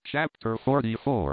Chapter 44.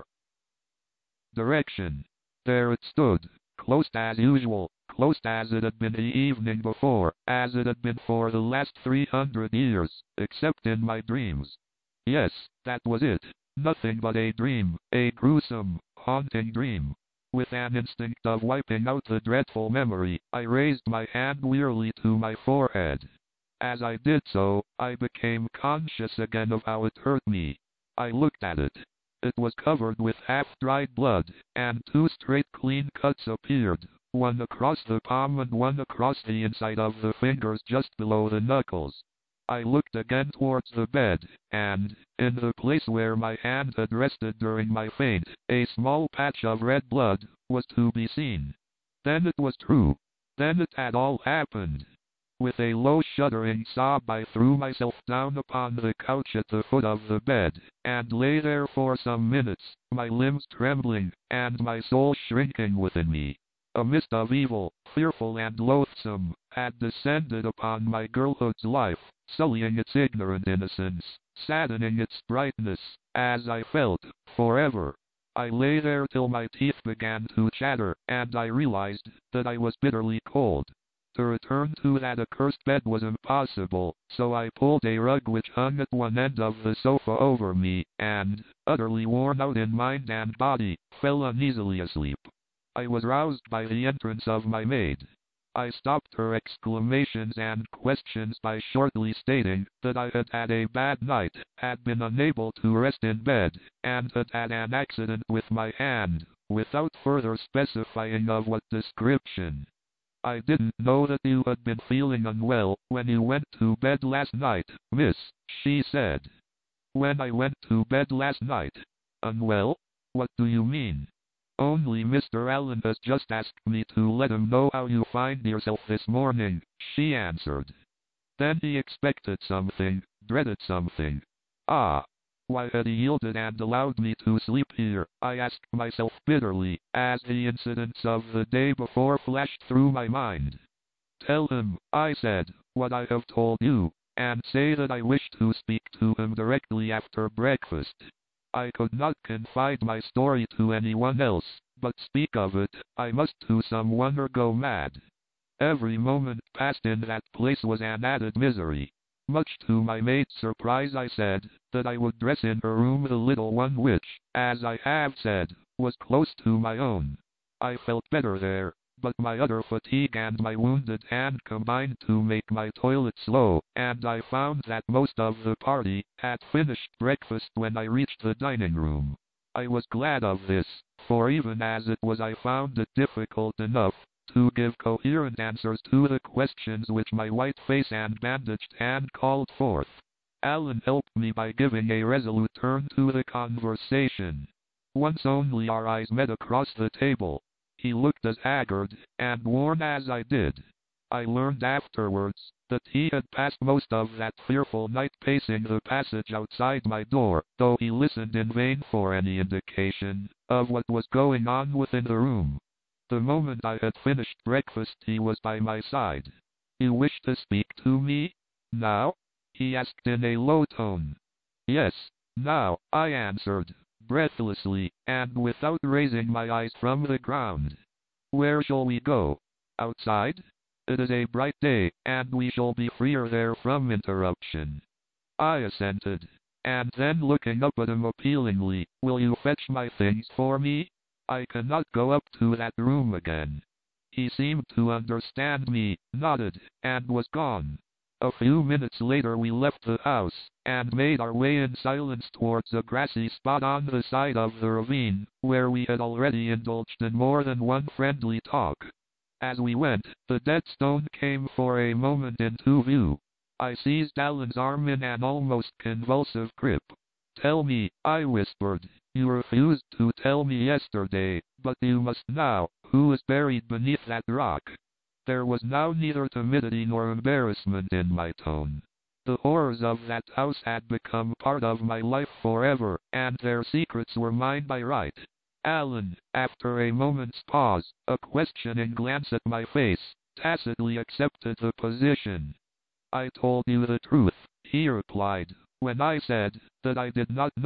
Direction. There it stood, closed as usual, closed as it had been the evening before, as it had been for the last 300 years, except in my dreams. Yes, that was it. Nothing but a dream, a gruesome, haunting dream. With an instinct of wiping out the dreadful memory, I raised my hand wearily to my forehead. As I did so, I became conscious again of how it hurt me. I looked at it. It was covered with half-dried blood, and two straight clean cuts appeared, one across the palm and one across the inside of the fingers just below the knuckles. I looked again towards the bed, and, in the place where my hand had rested during my faint, a small patch of red blood was to be seen. Then it was true. Then it had all happened. With a low shuddering sob I threw myself down upon the couch at the foot of the bed, and lay there for some minutes, my limbs trembling, and my soul shrinking within me. A mist of evil, fearful and loathsome, had descended upon my girlhood's life, sullying its ignorant innocence, saddening its brightness, as I felt, forever. I lay there till my teeth began to chatter, and I realized that I was bitterly cold. To return to that accursed bed was impossible, so I pulled a rug which hung at one end of the sofa over me, and, utterly worn out in mind and body, fell uneasily asleep. I was roused by the entrance of my maid. I stopped her exclamations and questions by shortly stating that I had had a bad night, had been unable to rest in bed, and had had an accident with my hand, without further specifying of what description. I didn't know that you had been feeling unwell when you went to bed last night, miss, she said. When I went to bed last night? Unwell? What do you mean? Only Mr. Allen has just asked me to let him know how you find yourself this morning, she answered. Then he expected something, dreaded something. Ah! Why had he yielded and allowed me to sleep here, I asked myself bitterly, as the incidents of the day before flashed through my mind. Tell him, I said, what I have told you, and say that I wish to speak to him directly after breakfast. I could not confide my story to anyone else, but speak of it, I must to someone or go mad. Every moment passed in that place was an added misery. Much to my maid's surprise I said that I would dress in her room the little one which, as I have said, was close to my own. I felt better there, but my utter fatigue and my wounded hand combined to make my toilet slow, and I found that most of the party had finished breakfast when I reached the dining room. I was glad of this, for even as it was I found it difficult enough to give coherent answers to the questions which my white face and bandaged hand called forth. Allen helped me by giving a resolute turn to the conversation. Once only our eyes met across the table. He looked as haggard and worn as I did. I learned afterwards that he had passed most of that fearful night pacing the passage outside my door, though he listened in vain for any indication of what was going on within the room. The moment I had finished breakfast he was by my side. You wish to speak to me? Now? He asked in a low tone. Yes, now, I answered, breathlessly, and without raising my eyes from the ground. Where shall we go? Outside? It is a bright day, and we shall be freer there from interruption. I assented, and then looking up at him appealingly, will you fetch my things for me? I cannot go up to that room again. He seemed to understand me, nodded, and was gone. A few minutes later we left the house, and made our way in silence towards a grassy spot on the side of the ravine, where we had already indulged in more than one friendly talk. As we went, the dead stone came for a moment into view. I seized Allen's arm in an almost convulsive grip. Tell me, I whispered. You refused to tell me yesterday, but you must now. Who is buried beneath that rock? There was now neither timidity nor embarrassment in my tone. The horrors of that house had become part of my life forever, and their secrets were mine by right. Allen, after a moment's pause, a questioning glance at my face, tacitly accepted the position. I told you the truth, he replied, when I said that I did not know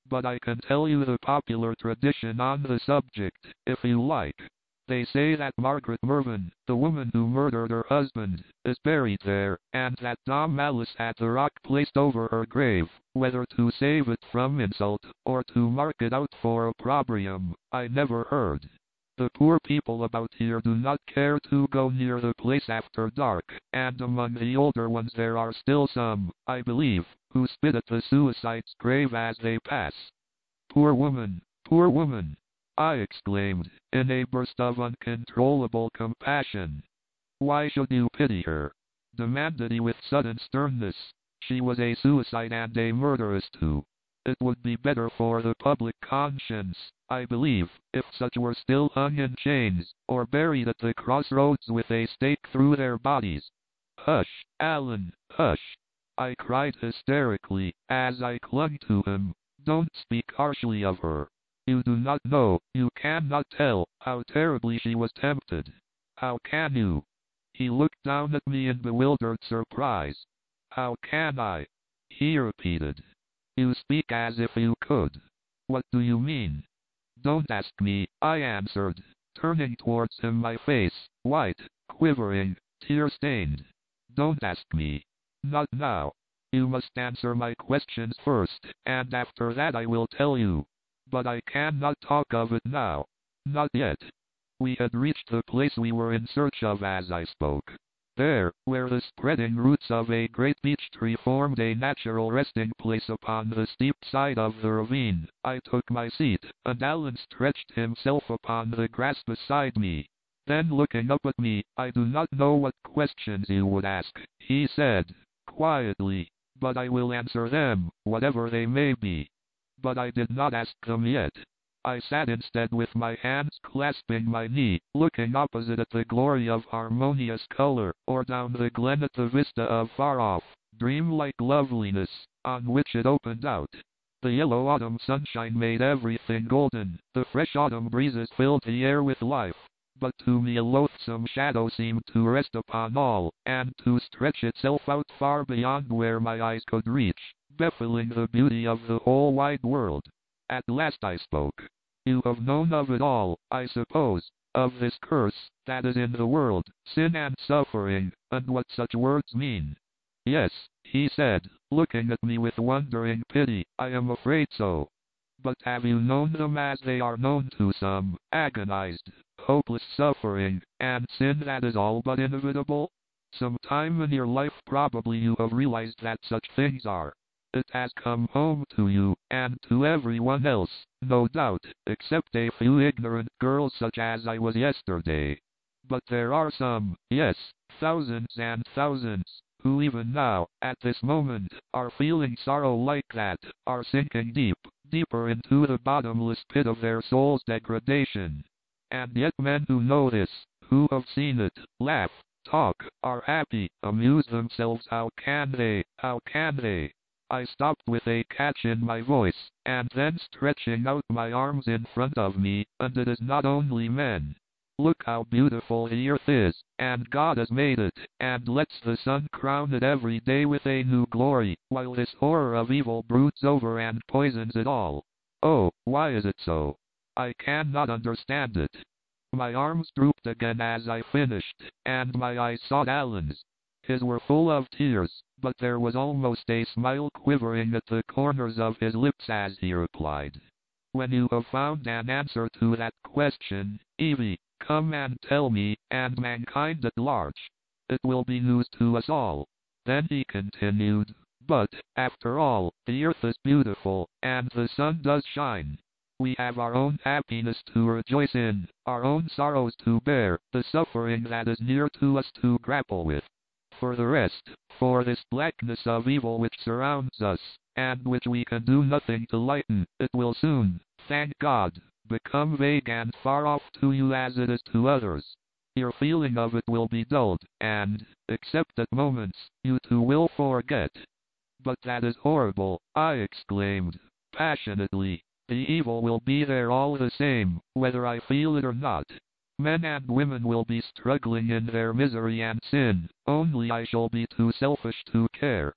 but I can tell you the popular tradition on the subject, if you like. They say that Margaret Mervyn, the woman who murdered her husband, is buried there, and that Dom Malice had the rock placed over her grave, whether to save it from insult, or to mark it out for opprobrium, I never heard. The poor people about here do not care to go near the place after dark, and among the older ones there are still some, I believe, who spit at the suicide's grave as they pass. Poor woman! Poor woman! I exclaimed, in a burst of uncontrollable compassion. Why should you pity her? Demanded he with sudden sternness. She was a suicide and a murderess too. It would be better for the public conscience, I believe, if such were still hung in chains, or buried at the crossroads with a stake through their bodies. Hush, Alan, hush! I cried hysterically, as I clung to him. Don't speak harshly of her. You do not know, you cannot tell, how terribly she was tempted. How can you? He looked down at me in bewildered surprise. How can I? He repeated. You speak as if you could. What do you mean? Don't ask me, I answered, turning towards him, my face, white, quivering, tear-stained. Don't ask me. Not now. You must answer my questions first, and after that I will tell you. But I cannot talk of it now. Not yet. We had reached the place we were in search of as I spoke. There, where the spreading roots of a great beech tree formed a natural resting place upon the steep side of the ravine, I took my seat, and Alan stretched himself upon the grass beside me. Then looking up at me, I do not know what questions you would ask, he said, quietly, but I will answer them, whatever they may be. But I did not ask them yet. I sat instead with my hands clasping my knee, looking opposite at the glory of harmonious color, or down the glen at the vista of far-off, dream-like loveliness, on which it opened out. The yellow autumn sunshine made everything golden, the fresh autumn breezes filled the air with life. But to me a loathsome shadow seemed to rest upon all, and to stretch itself out far beyond where my eyes could reach, baffling the beauty of the whole wide world. At last I spoke. You have known of it all, I suppose, of this curse that is in the world, sin and suffering, and what such words mean. Yes, he said, looking at me with wondering pity, I am afraid so. But have you known them as they are known to some, agonized, hopeless suffering, and sin that is all but inevitable? Some time in your life probably you have realized that such things are. It has come home to you, and to everyone else, no doubt, except a few ignorant girls such as I was yesterday. But there are some, yes, thousands and thousands, who even now, at this moment, are feeling sorrow like that, are sinking deep, deeper into the bottomless pit of their soul's degradation. And yet men who know this, who have seen it, laugh, talk, are happy, amuse themselves. How can they? How can they? I stopped with a catch in my voice, and then stretching out my arms in front of me, and it is not only men. Look how beautiful the earth is, and God has made it, and lets the sun crown it every day with a new glory, while this horror of evil broods over and poisons it all. Oh, why is it so? I cannot understand it. My arms drooped again as I finished, and my eyes sought Alan's. His were full of tears, but there was almost a smile quivering at the corners of his lips as he replied. When you have found an answer to that question, Evie, come and tell me, and mankind at large. It will be news to us all. Then he continued, but, after all, the earth is beautiful, and the sun does shine. We have our own happiness to rejoice in, our own sorrows to bear, the suffering that is near to us to grapple with. For the rest, for this blackness of evil which surrounds us, and which we can do nothing to lighten, it will soon, thank God, become vague and far off to you as it is to others. Your feeling of it will be dulled, and, except at moments, you too will forget. But that is horrible, I exclaimed, passionately. The evil will be there all the same, whether I feel it or not. Men and women will be struggling in their misery and sin, only I shall be too selfish to care.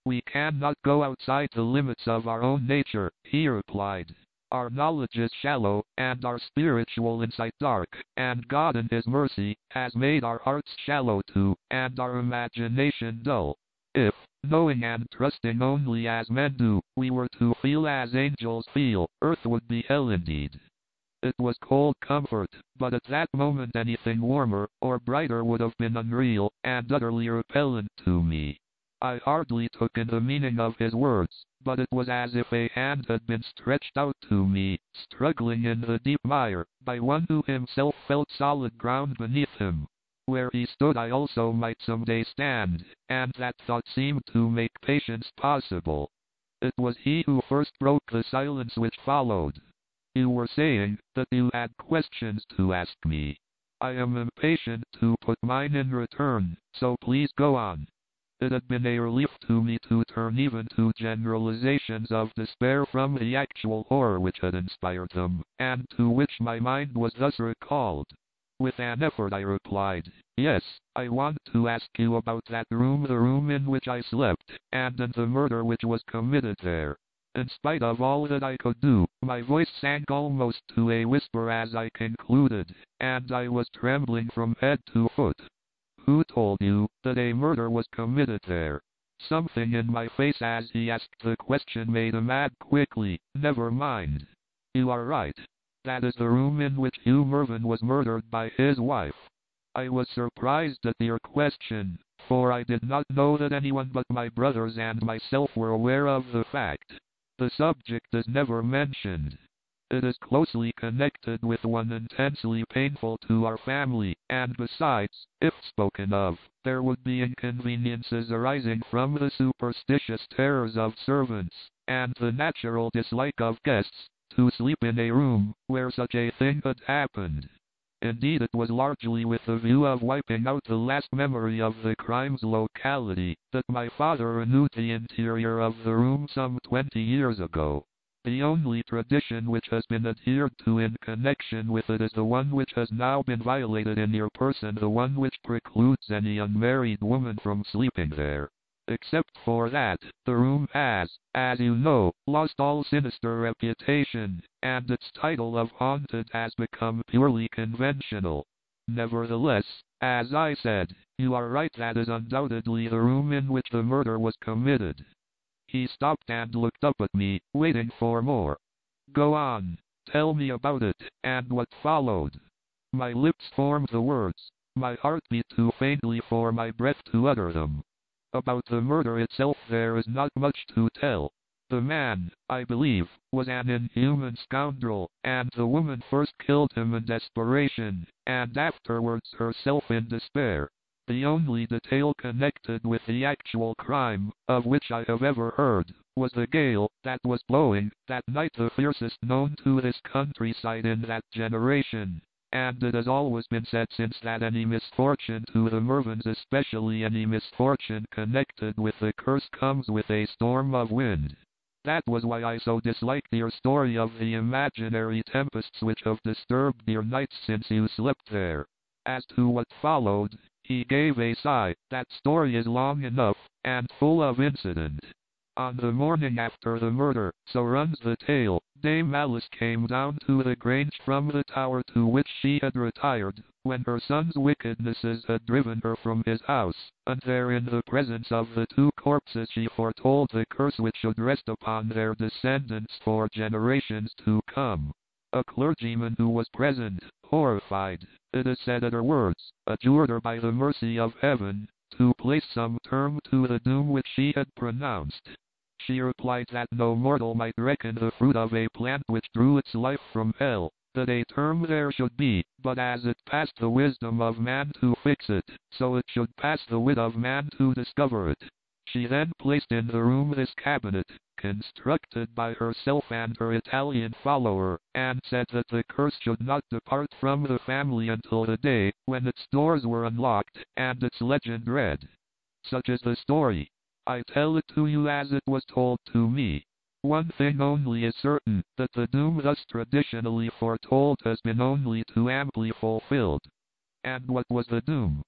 We cannot go outside the limits of our own nature, he replied. Our knowledge is shallow, and our spiritual insight dark, and God in His mercy has made our hearts shallow too, and our imagination dull. If, knowing and trusting only as men do, we were to feel as angels feel, earth would be hell indeed. It was cold comfort, but at that moment anything warmer or brighter would have been unreal and utterly repellent to me. I hardly took in the meaning of his words, but it was as if a hand had been stretched out to me, struggling in the deep mire, by one who himself felt solid ground beneath him. Where he stood I also might someday stand, and that thought seemed to make patience possible. It was he who first broke the silence which followed. You were saying that you had questions to ask me. I am impatient to put mine in return, so please go on. It had been a relief to me to turn even to generalizations of despair from the actual horror which had inspired them, and to which my mind was thus recalled. With an effort I replied, yes, I want to ask you about that room, the room in which I slept, and the murder which was committed there. In spite of all that I could do, my voice sank almost to a whisper as I concluded, and I was trembling from head to foot. Who told you that a murder was committed there? Something in my face as he asked the question made him add quickly, never mind. You are right. That is the room in which Hugh Mervyn was murdered by his wife. I was surprised at your question, for I did not know that anyone but my brothers and myself were aware of the fact. The subject is never mentioned. It is closely connected with one intensely painful to our family, and besides, if spoken of, there would be inconveniences arising from the superstitious terrors of servants, and the natural dislike of guests, to sleep in a room where such a thing had happened. Indeed, it was largely with the view of wiping out the last memory of the crime's locality that my father renewed the interior of the room some 20 years ago. The only tradition which has been adhered to in connection with it is the one which has now been violated in your person, the one which precludes any unmarried woman from sleeping there. Except for that, the room has, as you know, lost all sinister reputation, and its title of haunted has become purely conventional. Nevertheless, as I said, you are right, that is undoubtedly the room in which the murder was committed. He stopped and looked up at me, waiting for more. Go on, tell me about it, and what followed. My lips formed the words. My heart beat too faintly for my breath to utter them. About the murder itself there is not much to tell. The man, I believe, was an inhuman scoundrel, and the woman first killed him in desperation, and afterwards herself in despair. The only detail connected with the actual crime, of which I have ever heard, was the gale that was blowing that night, the fiercest known to this countryside in that generation. And it has always been said since that any misfortune to the Mervyns, especially any misfortune connected with the curse, comes with a storm of wind. That was why I so disliked your story of the imaginary tempests which have disturbed your nights since you slept there. As to what followed, he gave a sigh. That story is long enough, and full of incident. On the morning after the murder, so runs the tale, Dame Alice came down to the Grange from the tower to which she had retired, when her son's wickednesses had driven her from his house, and there in the presence of the two corpses she foretold the curse which should rest upon their descendants for generations to come. A clergyman who was present, horrified, it is said, at her words, adjured her by the mercy of heaven to place some term to the doom which she had pronounced. She replied that no mortal might reckon the fruit of a plant which drew its life from hell, that a term there should be, but as it passed the wisdom of man to fix it, so it should pass the wit of man to discover it. She then placed in the room this cabinet, constructed by herself and her Italian follower, and said that the curse should not depart from the family until the day when its doors were unlocked, and its legend read. Such is the story. I tell it to you as it was told to me. One thing only is certain, that the doom thus traditionally foretold has been only too amply fulfilled. And what was the doom?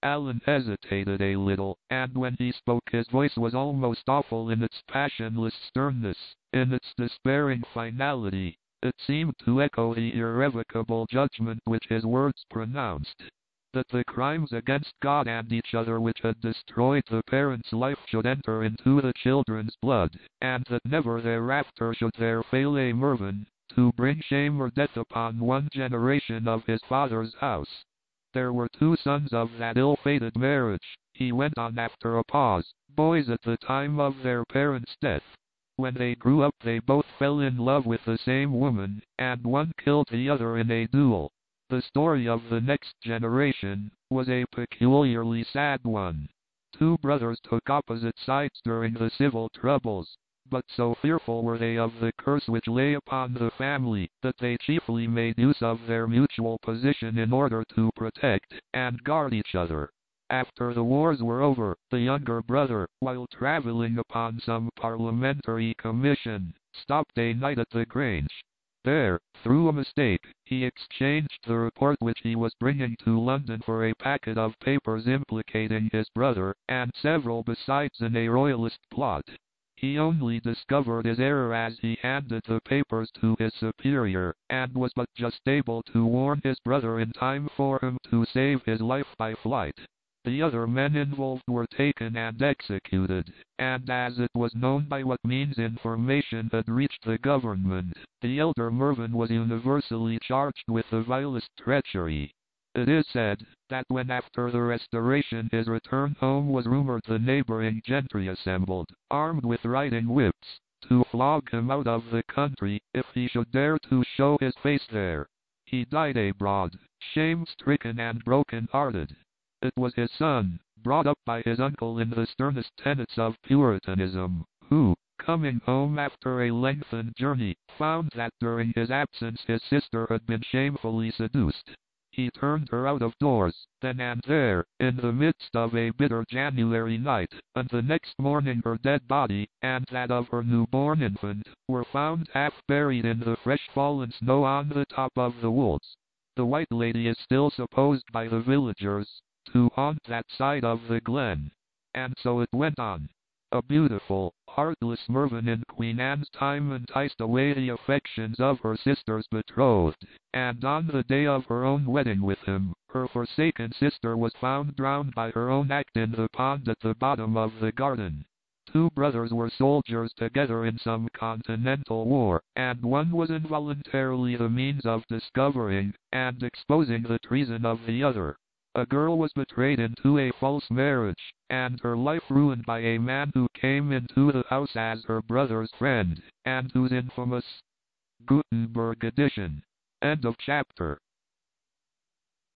Alan hesitated a little, and when he spoke his voice was almost awful in its passionless sternness, in its despairing finality. It seemed to echo the irrevocable judgment which his words pronounced. That the crimes against God and each other which had destroyed the parent's life should enter into the children's blood, and that never thereafter should there fail a Mervyn to bring shame or death upon one generation of his father's house. There were 2 sons of that ill-fated marriage, he went on after a pause, boys at the time of their parents' death. When they grew up they both fell in love with the same woman, and one killed the other in a duel. The story of the next generation was a peculiarly sad one. 2 brothers took opposite sides during the civil troubles, but so fearful were they of the curse which lay upon the family, that they chiefly made use of their mutual position in order to protect and guard each other. After the wars were over, the younger brother, while traveling upon some parliamentary commission, stopped a night at the Grange. There, through a mistake, he exchanged the report which he was bringing to London for a packet of papers implicating his brother, and several besides in a royalist plot. He only discovered his error as he handed the papers to his superior, and was but just able to warn his brother in time for him to save his life by flight. The other men involved were taken and executed, and as it was known by what means information had reached the government, the elder Mervyn was universally charged with the vilest treachery. It is said that when after the Restoration his return home was rumoured, the neighbouring gentry assembled, armed with riding whips, to flog him out of the country, if he should dare to show his face there. He died abroad, shame-stricken and broken-hearted. It was his son, brought up by his uncle in the sternest tenets of Puritanism, who, coming home after a lengthened journey, found that during his absence his sister had been shamefully seduced. He turned her out of doors, then and there, in the midst of a bitter January night, and the next morning her dead body, and that of her newborn infant, were found half buried in the fresh fallen snow on the top of the woods. The White Lady is still supposed by the villagers to haunt that side of the glen. And so it went on. A beautiful, heartless Mervyn in Queen Anne's time enticed away the affections of her sister's betrothed, and on the day of her own wedding with him, her forsaken sister was found drowned by her own act in the pond at the bottom of the garden. 2 brothers were soldiers together in some continental war, and one was involuntarily the means of discovering and exposing the treason of the other. A girl was betrayed into a false marriage, and her life ruined by a man who came into the house as her brother's friend, and whose infamous Gutenberg edition. End of chapter.